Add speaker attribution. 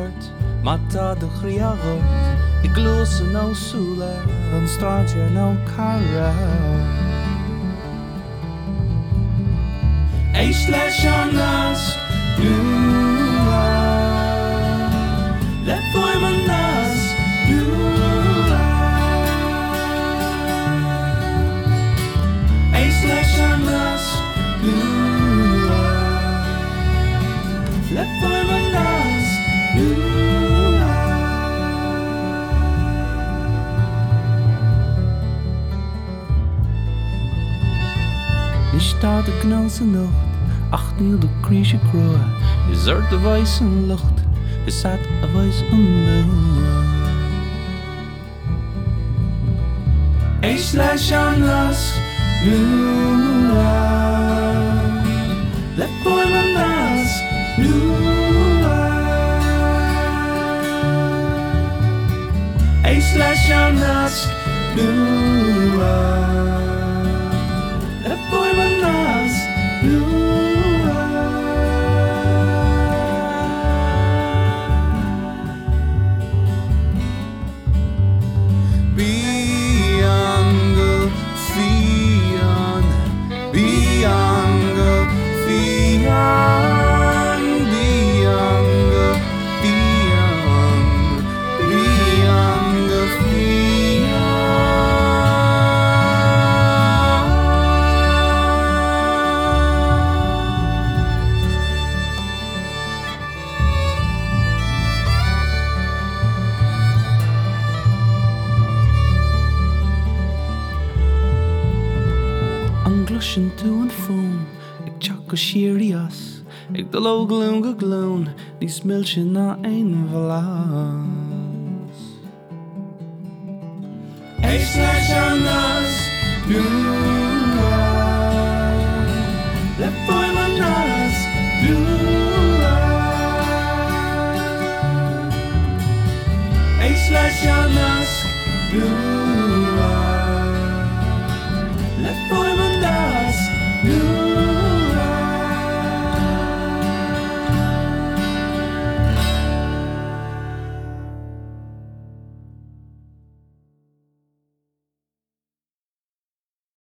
Speaker 1: hart, mata de chriarot. Ik glose no sula, an stranger no cara. Eis leis an nas, nua. Let boy man nas, nua. Eis leis an nas, nua. Let boy man nas, nua. Nicht da de gnose Nacht, 8 uur de kriesje kroa. Is de weiße lucht, is zat a weiß onbehoor. Eis leis an nas, nua. Let boy man nas, nua. Eis leis an nas, nua. Let boy man nas, nua. Glushin to and from, ik tjak shirias, ik de lo gloon gegloon, die smiltje na een vlaas. Eis leis an nas, nua. Let boy man nas, nua. Eis leis an nas, nua. Let boy